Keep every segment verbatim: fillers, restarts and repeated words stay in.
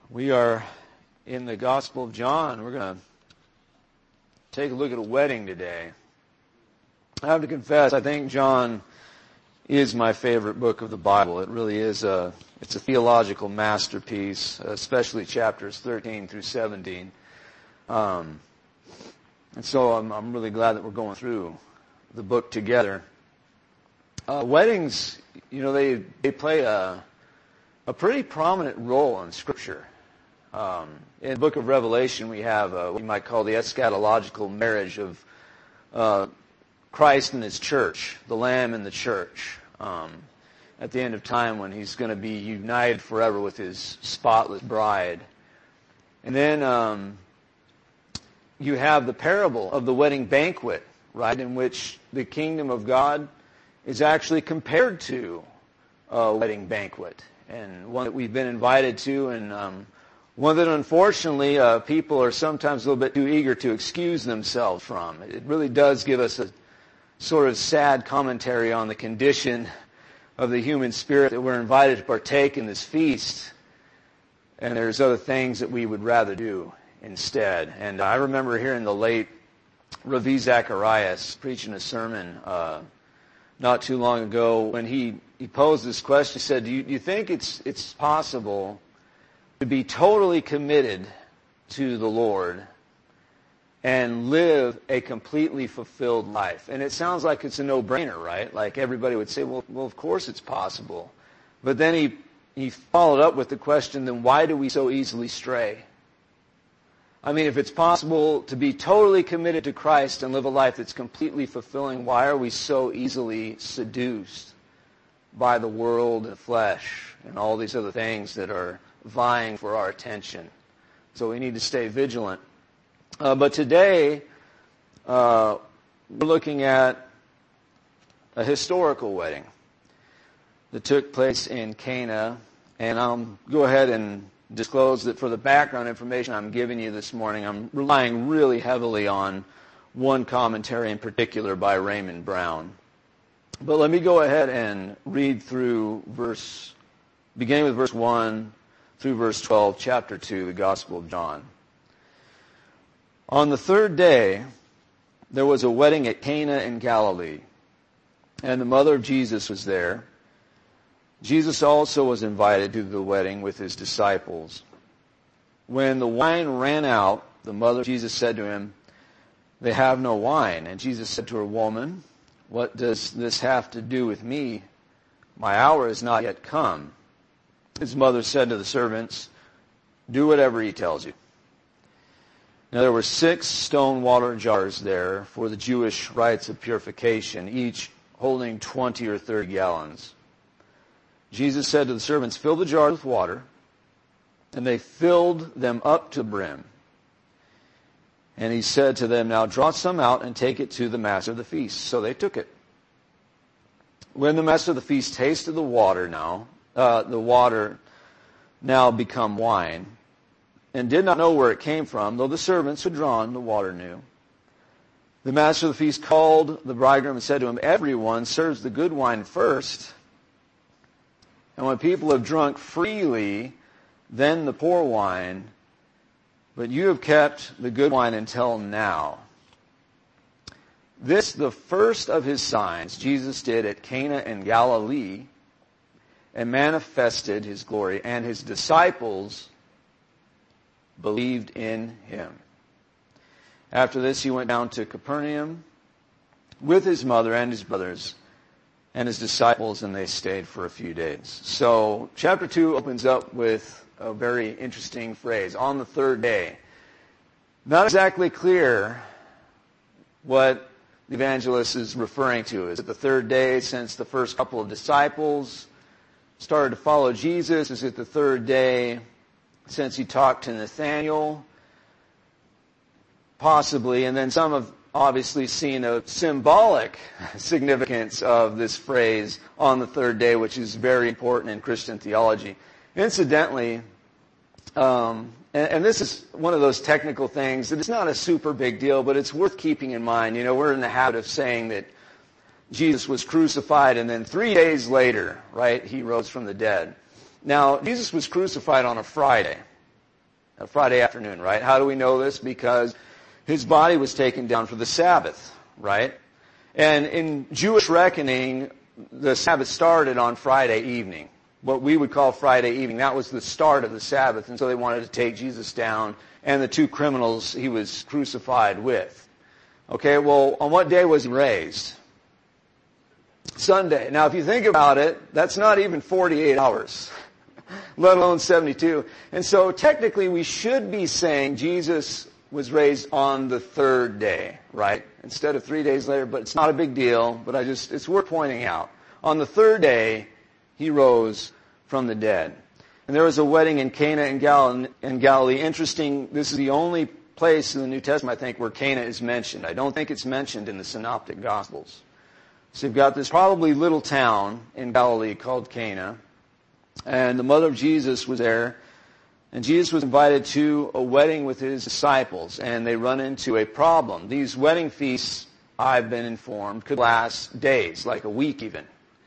We are in the Gospel of John. We're going to take a look at a wedding today. I have to confess, I think John is my favorite book of the Bible. It really is a, it's a theological masterpiece, especially chapters thirteen through seventeen. Um, and so I'm, I'm really glad that we're going through the book together. Uh, weddings, you know, they, they play a, a pretty prominent role in Scripture. Um, in the book of Revelation, we have uh, what you might call the eschatological marriage of uh, Christ and His church, the Lamb and the church. Um, at the end of time, when He's going to be united forever with His spotless bride. And then um, you have the parable of the wedding banquet, right, in which the kingdom of God is actually compared to a wedding banquet, and one that we've been invited to, and um, one that unfortunately uh, people are sometimes a little bit too eager to excuse themselves from. It really does give us a sort of sad commentary on the condition of the human spirit, that we're invited to partake in this feast, and there's other things that we would rather do instead. And I remember hearing the late Ravi Zacharias preaching a sermon uh, not too long ago when he, he posed this question. He said, do you, do you think it's it's possible to be totally committed to the Lord and live a completely fulfilled life? And it sounds like it's a no-brainer, right? Like everybody would say, well, well, of course it's possible. But then he, he followed up with the question, then why do we so easily stray? I mean, if it's possible to be totally committed to Christ and live a life that's completely fulfilling, why are we so easily seduced by the world and flesh and all these other things that are vying for our attention? So we need to stay vigilant. Uh, but today, uh, we're looking at a historical wedding that took place in Cana. And I'll go ahead and disclose that for the background information I'm giving you this morning, I'm relying really heavily on one commentary in particular by Raymond Brown. But let me go ahead and read through verse, beginning with verse one through verse twelve, chapter two, the Gospel of John. On the third day, there was a wedding at Cana in Galilee, and the mother of Jesus was there. Jesus also was invited to the wedding with His disciples. When the wine ran out, the mother of Jesus said to Him, "They have no wine." And Jesus said to her, "Woman, what does this have to do with me? My hour is not yet come." His mother said to the servants, "Do whatever he tells you." Now there were six stone water jars there for the Jewish rites of purification, each holding twenty or thirty gallons. Jesus said to the servants, "Fill the jars with water." And they filled them up to the brim. And He said to them, "Now draw some out and take it to the master of the feast." So they took it. When the master of the feast tasted the water now, uh, the water now become wine, and did not know where it came from, though the servants who had drawn the water knew, the master of the feast called the bridegroom and said to him, "Everyone serves the good wine first, and when people have drunk freely, then the poor wine, but you have kept the good wine until now." This, the first of His signs, Jesus did at Cana in Galilee, and manifested His glory, and His disciples believed in Him. After this, He went down to Capernaum with His mother and His brothers and His disciples, and they stayed for a few days. So chapter two opens up with a very interesting phrase, on the third day. Not exactly clear what the evangelist is referring to. Is it the third day since the first couple of disciples started to follow Jesus? Is it the third day since He talked to Nathanael? Possibly. And then some have obviously seen a symbolic significance of this phrase, on the third day, which is very important in Christian theology. Incidentally, um, and, and this is one of those technical things that it's not a super big deal, but it's worth keeping in mind. You know, we're in the habit of saying that Jesus was crucified and then three days later, right, He rose from the dead. Now, Jesus was crucified on a Friday. a Friday afternoon, right? How do we know this? Because his body was taken down for the Sabbath, right? And in Jewish reckoning, the Sabbath started on Friday evening, what we would call Friday evening. That was the start of the Sabbath, and so they wanted to take Jesus down and the two criminals he was crucified with. Okay, well, on what day was he raised? Sunday. Now, if you think about it, that's not even forty-eight hours, let alone seventy-two. And so technically we should be saying Jesus was raised on the third day, right? Instead of three days later, but it's not a big deal, but I just, it's worth pointing out. On the third day, he rose from the dead. And there was a wedding in Cana in Gal- in Galilee. Interesting, this is the only place in the New Testament, I think, where Cana is mentioned. I don't think it's mentioned in the Synoptic Gospels. So you've got this probably little town in Galilee called Cana, and the mother of Jesus was there, and Jesus was invited to a wedding with his disciples, and they run into a problem. These wedding feasts, I've been informed, could last days, like a week even.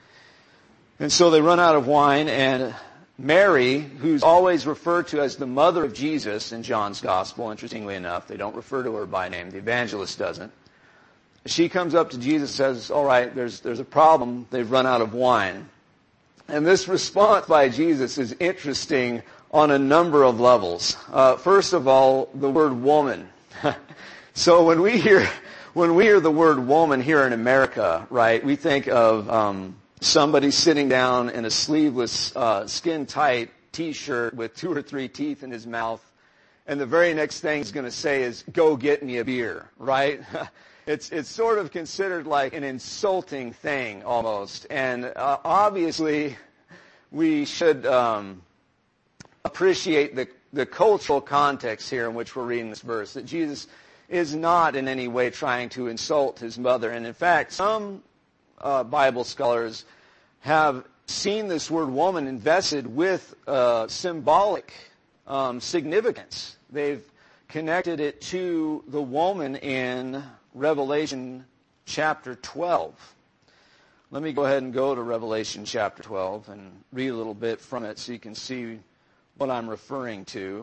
And so they run out of wine, and Mary, who's always referred to as the mother of Jesus in John's Gospel, interestingly enough, they don't refer to her by name, the evangelist doesn't. She comes up to Jesus and says, all right, there's, there's a problem, they've run out of wine. And this response by Jesus is interesting on a number of levels. Uh, first of all, the word woman. So when we hear when we hear the word woman here in America, right, we think of um, somebody sitting down in a sleeveless, uh, skin-tight T-shirt with two or three teeth in his mouth, and the very next thing he's going to say is, "Go get me a beer," right? It's it's sort of considered like an insulting thing almost, and uh, obviously we should um, appreciate the the cultural context here in which we're reading this verse. That Jesus is not in any way trying to insult his mother, and in fact, some uh, Bible scholars have seen this word "woman" invested with uh, symbolic um, significance. They've connected it to the woman in Revelation chapter twelve. Let me go ahead and go to Revelation chapter twelve and read a little bit from it so you can see what I'm referring to.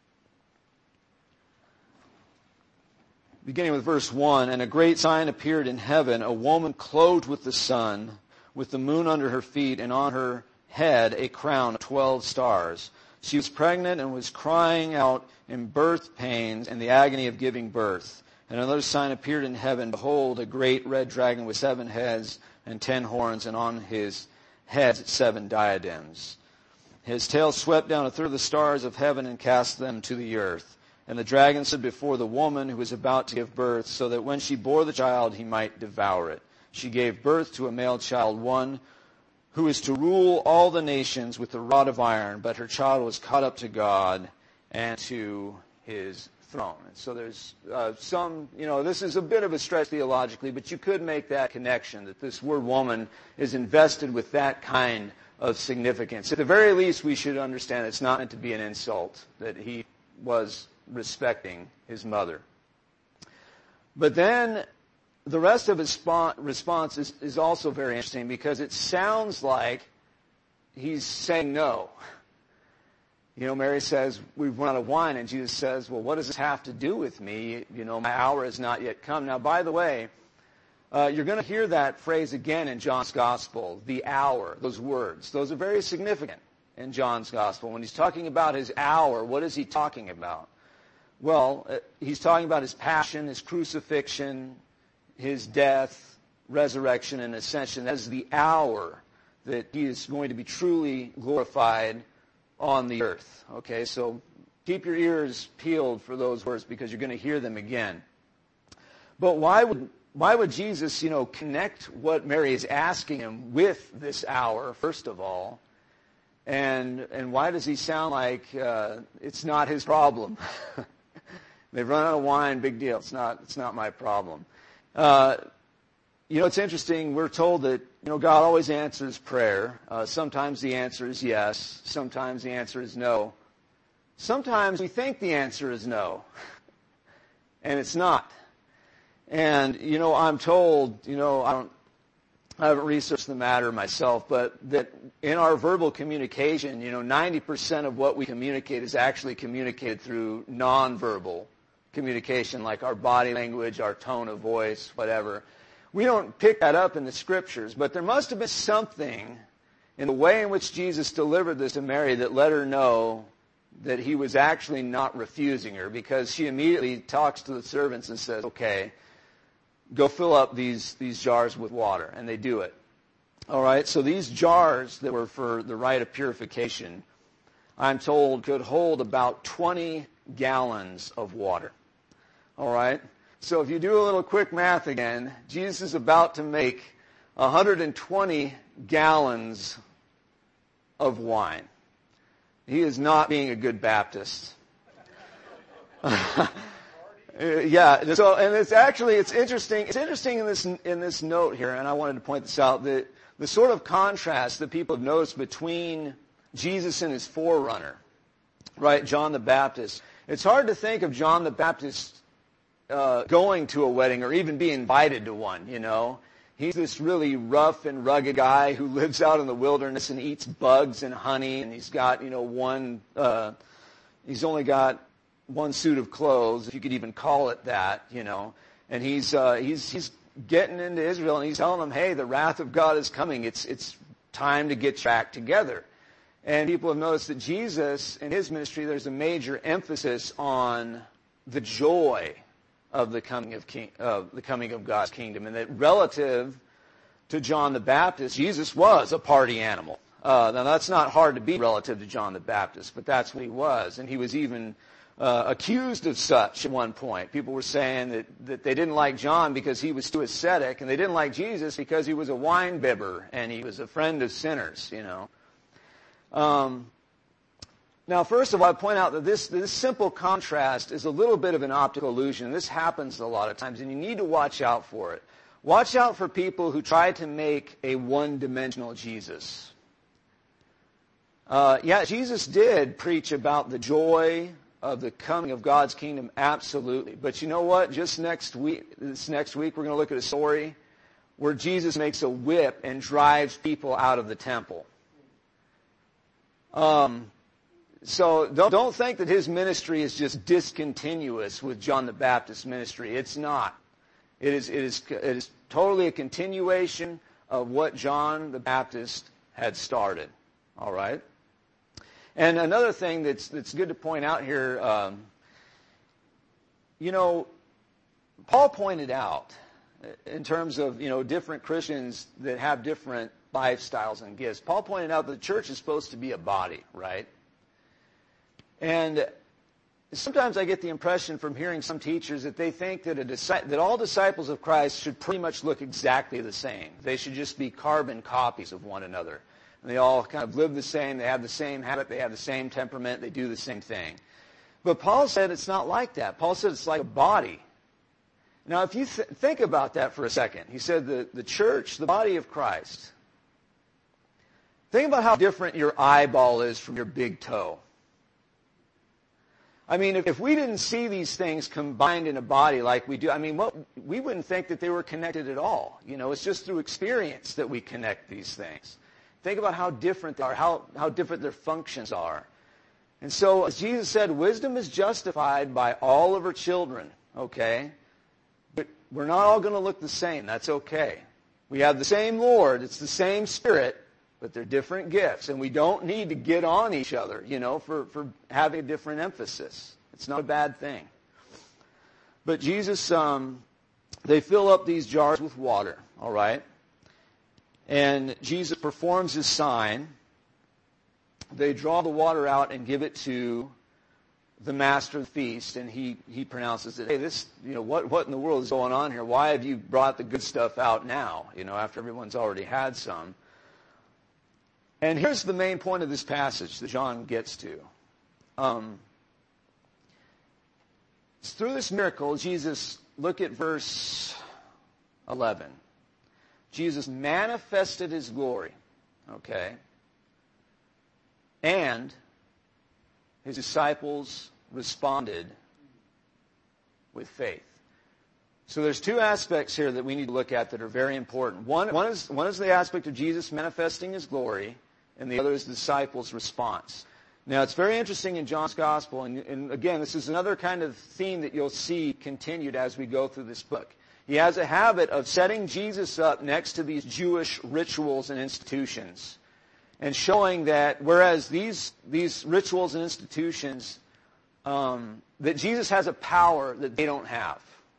Beginning with verse one, "And a great sign appeared in heaven, a woman clothed with the sun, with the moon under her feet, and on her head a crown of twelve stars. She was pregnant and was crying out in birth pains and the agony of giving birth. And another sign appeared in heaven. Behold, a great red dragon with seven heads and ten horns, and on his heads seven diadems. His tail swept down a third of the stars of heaven and cast them to the earth. And the dragon stood before the woman who was about to give birth, so that when she bore the child, he might devour it. She gave birth to a male child, one who is to rule all the nations with a rod of iron. But her child was caught up to God and to his throne." And so there's uh, some, you know, this is a bit of a stretch theologically, but you could make that connection, that this word woman is invested with that kind of significance. At the very least, we should understand it's not meant to be an insult, that he was respecting his mother. But then the rest of his response is, is also very interesting, because it sounds like he's saying no. You know, Mary says, "We've run out of wine," and Jesus says, "Well, what does this have to do with me? You know, my hour has not yet come." Now, by the way, uh, you're going to hear that phrase again in John's Gospel, the hour, those words. Those are very significant in John's Gospel. When he's talking about his hour, what is he talking about? Well, uh, he's talking about his passion, his crucifixion, his death, resurrection, and ascension. That is the hour that he is going to be truly glorified on the earth. Okay, so keep your ears peeled for those words, because you're going to hear them again. But why would why would Jesus, you know, connect what Mary is asking him with this hour, first of all? And and why does he sound like uh, it's not his problem? They've run out of wine, big deal. It's not it's not my problem. Uh, you know, it's interesting. We're told that, you know, God always answers prayer. Uh, sometimes the answer is yes. Sometimes the answer is no. Sometimes we think the answer is no, and it's not. And, you know, I'm told, you know, I don't, I haven't researched the matter myself, but that in our verbal communication, you know, ninety percent of what we communicate is actually communicated through nonverbal communication, like our body language, our tone of voice, whatever. We don't pick that up in the Scriptures, but there must have been something in the way in which Jesus delivered this to Mary that let her know that he was actually not refusing her, because she immediately talks to the servants and says, okay, go fill up these, these jars with water, and they do it. All right, so these jars that were for the rite of purification, I'm told, could hold about twenty gallons of water. All right, so if you do a little quick math again, Jesus is about to make one hundred twenty gallons of wine. He is not being a good Baptist. Yeah. So, and it's actually it's interesting. It's interesting in this in this note here, and I wanted to point this out, that the sort of contrast that people have noticed between Jesus and his forerunner, right, John the Baptist. It's hard to think of John the Baptist uh, going to a wedding or even being invited to one. You know, he's this really rough and rugged guy who lives out in the wilderness and eats bugs and honey, and he's got, you know, one. Uh, he's only got one suit of clothes, if you could even call it that, you know. And he's uh, he's he's getting into Israel, and he's telling them, hey, the wrath of God is coming. It's it's time to get back together. And people have noticed that Jesus, in his ministry, there's a major emphasis on the joy of the coming of king, uh, the coming of God's kingdom, and that relative to John the Baptist, Jesus was a party animal. Uh, now that's not hard to be relative to John the Baptist, but that's what he was, and he was even uh, accused of such at one point. People were saying that that they didn't like John because he was too ascetic, and they didn't like Jesus because he was a wine bibber and he was a friend of sinners. You know. Um, now, first of all, I point out that this, this simple contrast is a little bit of an optical illusion. This happens a lot of times, and you need to watch out for it. Watch out for people who try to make a one-dimensional Jesus. Uh, yeah, Jesus did preach about the joy of the coming of God's kingdom, absolutely. But you know what? Just next week, this next week, we're going to look at a story where Jesus makes a whip and drives people out of the temple. Um, so don't, don't think that his ministry is just discontinuous with John the Baptist's ministry. It's not. It is, it is, it is totally a continuation of what John the Baptist had started. All right? And another thing that's, that's good to point out here, um, you know, Paul pointed out in terms of, you know, different Christians that have different lifestyles and gifts. Paul pointed out that the church is supposed to be a body, right? And sometimes I get the impression from hearing some teachers that they think that a disci- that all disciples of Christ should pretty much look exactly the same. They should just be carbon copies of one another. And they all kind of live the same, they have the same habit, they have the same temperament, they do the same thing. But Paul said it's not like that. Paul said it's like a body. Now, if you th- think about that for a second, he said the, the church, the body of Christ. Think about how different your eyeball is from your big toe. I mean, if, if we didn't see these things combined in a body like we do, I mean, what, we wouldn't think that they were connected at all. You know, it's just through experience that we connect these things. Think about how different they are, how, how different their functions are. And so, as Jesus said, wisdom is justified by all of her children, okay? But we're not all going to look the same. That's okay. We have the same Lord. It's the same Spirit. But they're different gifts, and we don't need to get on each other, you know, for, for having a different emphasis. It's not a bad thing. But Jesus, um, they fill up these jars with water, all right? And Jesus performs his sign. They draw the water out and give it to the master of the feast, and he, he pronounces it, hey, this, you know, what, what in the world is going on here? Why have you brought the good stuff out now, you know, after everyone's already had some? And here's the main point of this passage that John gets to. Um, through this miracle, Jesus, look at verse eleven. Jesus manifested his glory, okay? And his disciples responded with faith. So there's two aspects here that we need to look at that are very important. One, one, is, one is the aspect of Jesus manifesting his glory, and the other is the disciples' response. Now, it's very interesting in John's Gospel, and, and again, this is another kind of theme that you'll see continued as we go through this book. He has a habit of setting Jesus up next to these Jewish rituals and institutions and showing that whereas these, these rituals and institutions, um, that Jesus has a power that they don't have.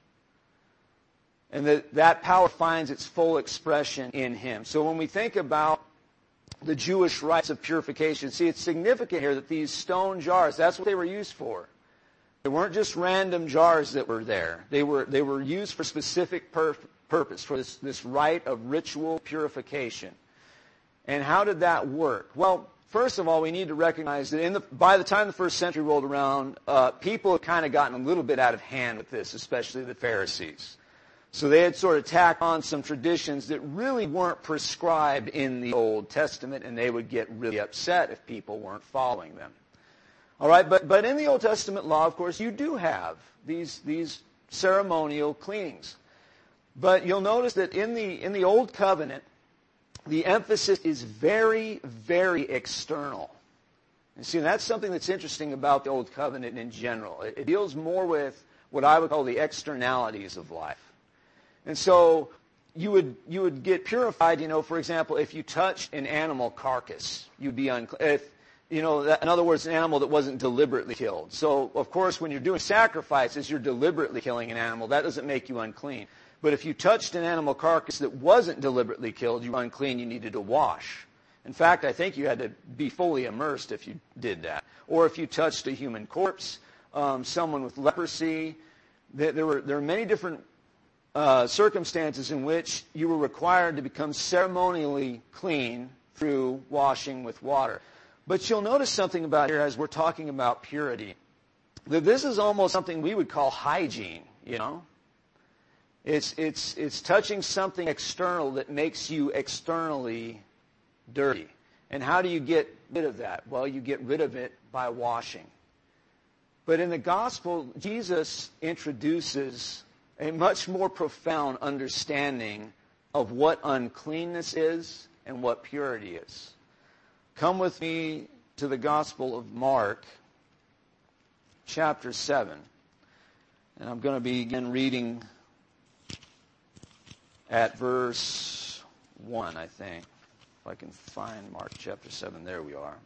And that that power finds its full expression in him. So when we think about the Jewish rites of purification, see, it's significant here that these stone jars, that's what they were used for. They weren't just random jars that were there. They were, they were used for specific pur- purpose, for this, this rite of ritual purification. And how did that work? Well, first of all, we need to recognize that in the, by the time the first century rolled around, uh, people had kind of gotten a little bit out of hand with this, especially the Pharisees. So they had sort of tacked on some traditions that really weren't prescribed in the Old Testament, and they would get really upset if people weren't following them. All right, but, but in the Old Testament law, of course, you do have these, these ceremonial cleanings. But you'll notice that in the, in the Old Covenant, the emphasis is very, very external. And see, that's something that's interesting about the Old Covenant in general. It, it deals more with what I would call the externalities of life. And so you would you would get purified, you know, for example, if you touched an animal carcass, you'd be unclean. If, you know, that, in other words, an animal that wasn't deliberately killed. So, of course, when you're doing sacrifices, you're deliberately killing an animal. That doesn't make you unclean. But if you touched an animal carcass that wasn't deliberately killed, you were unclean, you needed to wash. In fact, I think you had to be fully immersed if you did that. Or if you touched a human corpse, um, someone with leprosy, there, there were there were many different Uh, circumstances in which you were required to become ceremonially clean through washing with water. But you'll notice something about here as we're talking about purity, that this is almost something we would call hygiene, you know. It's, it's, it's touching something external that makes you externally dirty. And how do you get rid of that? Well, you get rid of it by washing. But in the gospel, Jesus introduces a much more profound understanding of what uncleanness is and what purity is. Come with me to the Gospel of Mark, chapter seven. And I'm going to begin reading at verse one, I think. If I can find Mark chapter seven. There we are.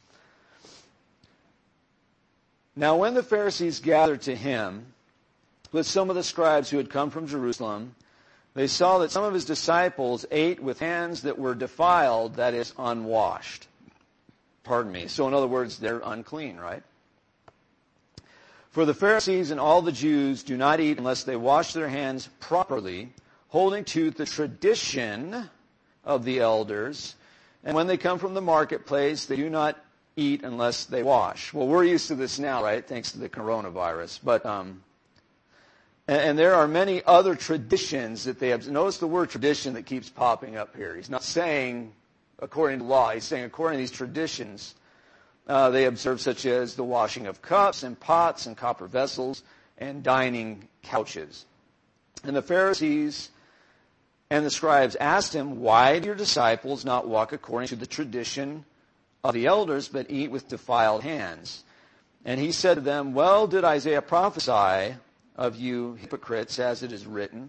Now when the Pharisees gathered to him with some of the scribes who had come from Jerusalem, they saw that some of his disciples ate with hands that were defiled, that is, unwashed. Pardon me. So in other words, they're unclean, right? For the Pharisees and all the Jews do not eat unless they wash their hands properly, holding to the tradition of the elders. And when they come from the marketplace, they do not eat unless they wash. Well, we're used to this now, right? Thanks to the coronavirus. But, um, and, and there are many other traditions that they have. Notice the word tradition that keeps popping up here. He's not saying according to law. He's saying according to these traditions, uh, they observe, such as the washing of cups and pots and copper vessels and dining couches. And the Pharisees and the scribes asked him, why do your disciples not walk according to the tradition of the elders, but eat with defiled hands? And he said to them, well, did Isaiah prophesy of you hypocrites, as it is written,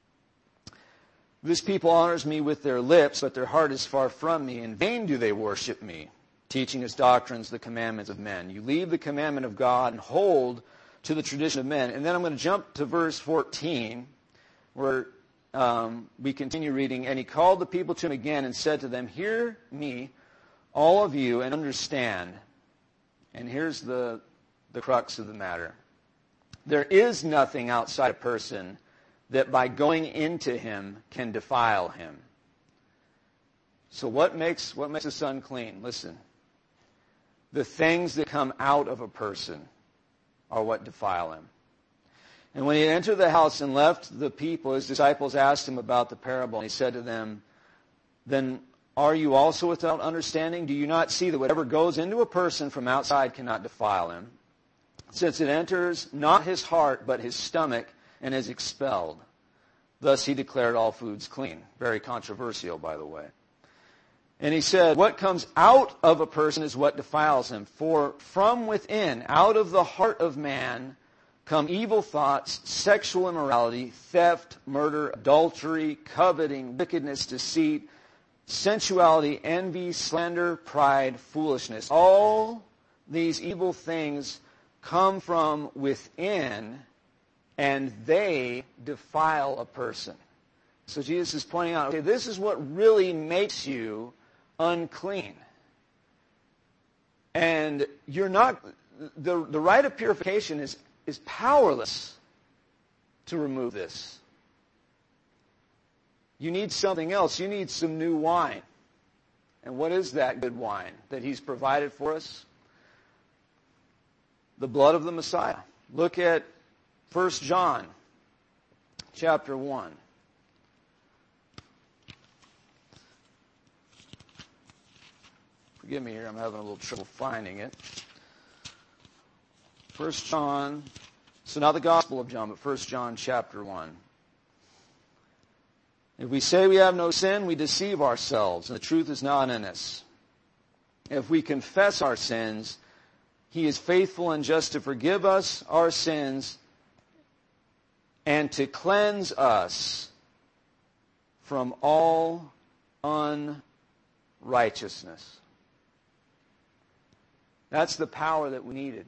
this people honors me with their lips, but their heart is far from me. In vain do they worship me, teaching as doctrines the commandments of men. You leave the commandment of God and hold to the tradition of men. And then I'm going to jump to verse fourteen, where um, we continue reading. And he called the people to him again and said to them, hear me, all of you, and understand. And here's the, the crux of the matter. There is nothing outside a person that by going into him can defile him. So what makes what makes us unclean? Listen. The things that come out of a person are what defile him. And when he had entered the house and left the people, his disciples asked him about the parable. And he said to them, then are you also without understanding? Do you not see that whatever goes into a person from outside cannot defile him, since it enters not his heart but his stomach and is expelled. Thus he declared all foods clean. Very controversial, by the way. And he said, what comes out of a person is what defiles him. For from within, out of the heart of man, come evil thoughts, sexual immorality, theft, murder, adultery, coveting, wickedness, deceit, sensuality, envy, slander, pride, foolishness. All these evil things come from within, and they defile a person. So Jesus is pointing out, okay, this is what really makes you unclean. And you're not, the, the rite of purification is, is powerless to remove this. You need something else. You need some new wine. And what is that good wine that he's provided for us? The blood of the Messiah. Look at First John chapter one. Forgive me here, I'm having a little trouble finding it. First John, so not the Gospel of John, but First John chapter one. If we say we have no sin, we deceive ourselves, and the truth is not in us. If we confess our sins, he is faithful and just to forgive us our sins and to cleanse us from all unrighteousness. That's the power that we needed.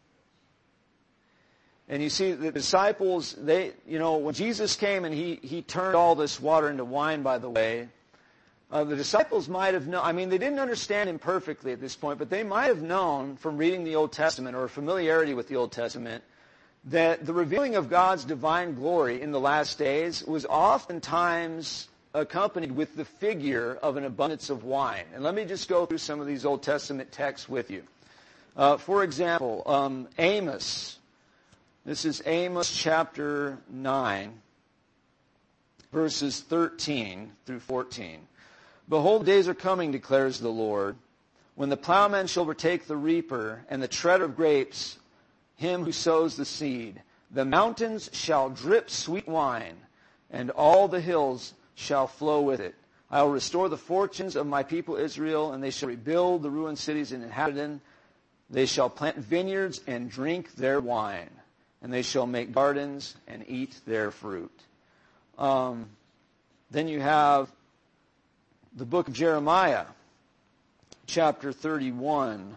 And you see, the disciples, they, you know, when Jesus came and he, he turned all this water into wine, by the way, uh, the disciples might have known, I mean, they didn't understand him perfectly at this point, but they might have known from reading the Old Testament or familiarity with the Old Testament that the revealing of God's divine glory in the last days was oftentimes accompanied with the figure of an abundance of wine. And let me just go through some of these Old Testament texts with you. Uh, for example, um, Amos. This is Amos chapter nine, verses thirteen through fourteen. Behold, days are coming, declares the Lord, when the plowman shall overtake the reaper, and the treader of grapes him who sows the seed. The mountains shall drip sweet wine, and all the hills shall flow with it. I will restore the fortunes of my people Israel, and they shall rebuild the ruined cities and inhabit them. They shall plant vineyards and drink their wine, and they shall make gardens and eat their fruit. Um, then you have the book of Jeremiah, chapter thirty-one.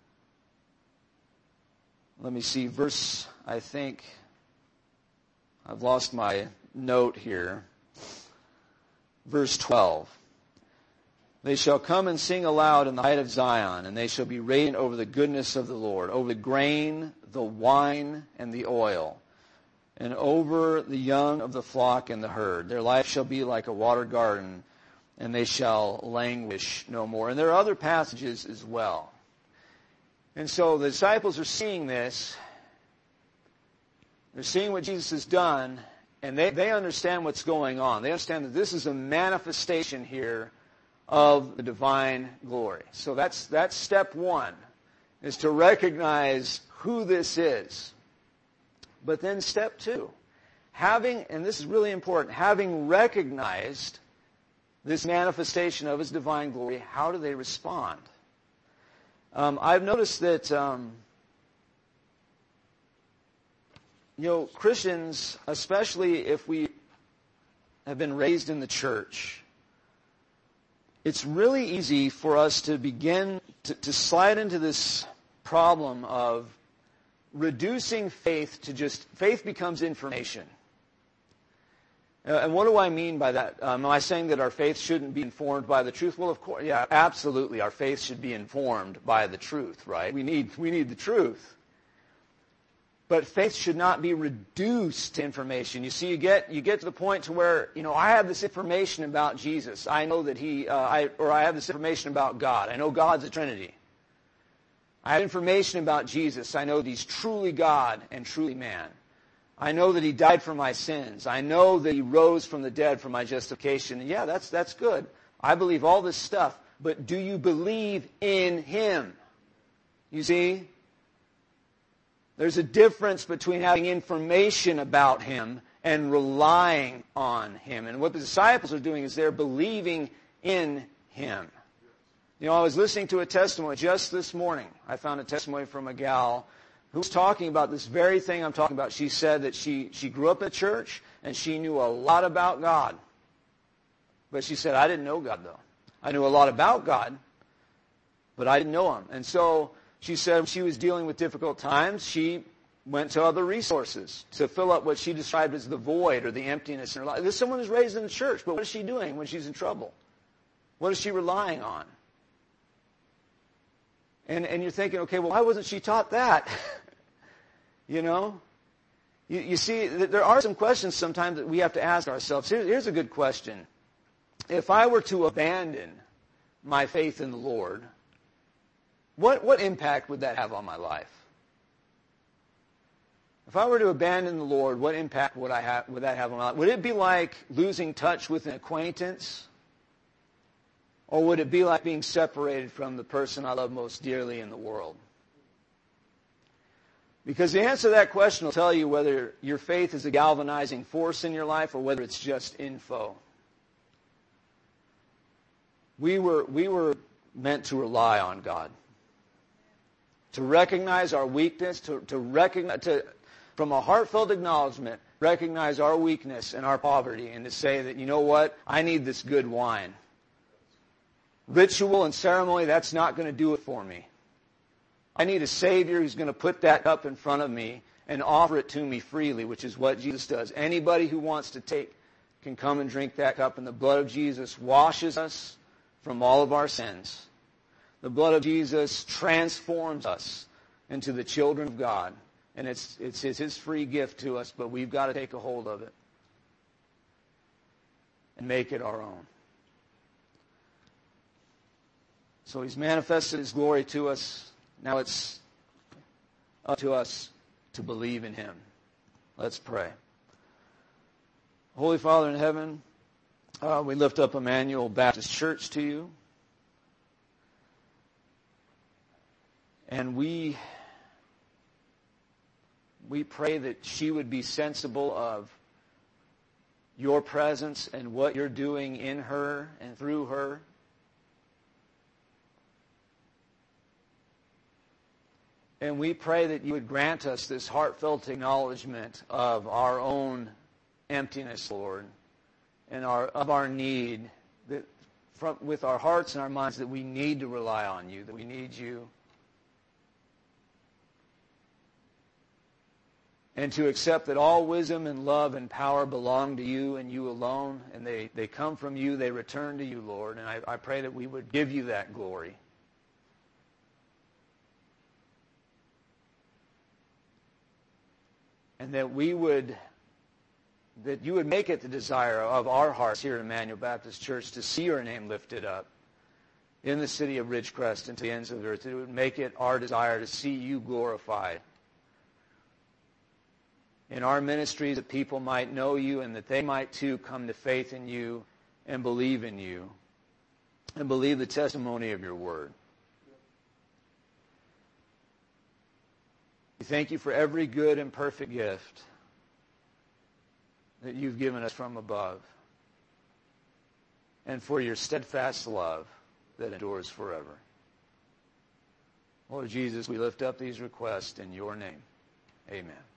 Let me see, verse, I think, I've lost my note here. Verse twelve. They shall come and sing aloud in the height of Zion, and they shall be radiant over the goodness of the Lord, over the grain, the wine, and the oil, and over the young of the flock and the herd. Their life shall be like a watered garden, and they shall languish no more. And there are other passages as well. And so the disciples are seeing this. They're seeing what Jesus has done, and they, they understand what's going on. They understand that this is a manifestation here of the divine glory. So that's that's step one, is to recognize who this is. But then step two, having, and this is really important, having recognized this manifestation of his divine glory, how do they respond? Um, I've noticed that, um, you know, Christians, especially if we have been raised in the church, it's really easy for us to begin to, to slide into this problem of reducing faith to just, faith becomes information. Uh, and what do I mean by that? Um, am I saying that our faith shouldn't be informed by the truth? Well, of course, yeah, absolutely. Our faith should be informed by the truth, right? We need, we need the truth. But faith should not be reduced to information. You see, you get you get to the point to where, you know, I have this information about Jesus. I know that he, uh, I, or I have this information about God. I know God's a Trinity. I have information about Jesus. I know that he's truly God and truly man. I know that he died for my sins. I know that he rose from the dead for my justification. And yeah, that's that's good. I believe all this stuff. But do you believe in him? You see? There's a difference between having information about him and relying on him. And what the disciples are doing is they're believing in him. You know, I was listening to a testimony just this morning. I found a testimony from a gal who was talking about this very thing I'm talking about. She said that she, she grew up in church and she knew a lot about God. But she said, I didn't know God, though. I knew a lot about God, but I didn't know him. And so she said when she was dealing with difficult times, she went to other resources to fill up what she described as the void or the emptiness in her life. This is someone who's raised in the church, but what is she doing when she's in trouble? What is she relying on? And, and you're thinking, okay, well, why wasn't she taught that? You know? You, you see, there are some questions sometimes that we have to ask ourselves. Here, here's a good question. If I were to abandon my faith in the Lord, what, what impact would that have on my life? If I were to abandon the Lord, what impact would, I have, would that have on my life? Would it be like losing touch with an acquaintance? Or would it be like being separated from the person I love most dearly in the world? Because the answer to that question will tell you whether your faith is a galvanizing force in your life or whether it's just info. We were, we were meant to rely on God. To recognize our weakness, to, to recognize, to, from a heartfelt acknowledgement, recognize our weakness and our poverty and to say that, you know what, I need this good wine. Ritual and ceremony, that's not going to do it for me. I need a Savior who's going to put that cup in front of me and offer it to me freely, which is what Jesus does. Anybody who wants to take can come and drink that cup, and the blood of Jesus washes us from all of our sins. The blood of Jesus transforms us into the children of God, and it's, it's his, his free gift to us, but we've got to take a hold of it and make it our own. So he's manifested his glory to us. Now it's up to us to believe in him. Let's pray. Holy Father in heaven, uh, we lift up Emmanuel Baptist Church to you. And we, we pray that she would be sensible of your presence and what you're doing in her and through her. And we pray that you would grant us this heartfelt acknowledgement of our own emptiness, Lord, and our, of our need, that from, with our hearts and our minds, that we need to rely on you, that we need you. And to accept that all wisdom and love and power belong to you and you alone, and they, they come from you, they return to you, Lord. And I, I pray that we would give you that glory. And that we would, that you would make it the desire of our hearts here at Emmanuel Baptist Church to see your name lifted up in the city of Ridgecrest and to the ends of the earth. It would make it our desire to see you glorified in our ministries, that people might know you and that they might too come to faith in you and believe in you and believe the testimony of your word. We thank you for every good and perfect gift that you've given us from above, and for your steadfast love that endures forever. Lord Jesus, we lift up these requests in your name. Amen.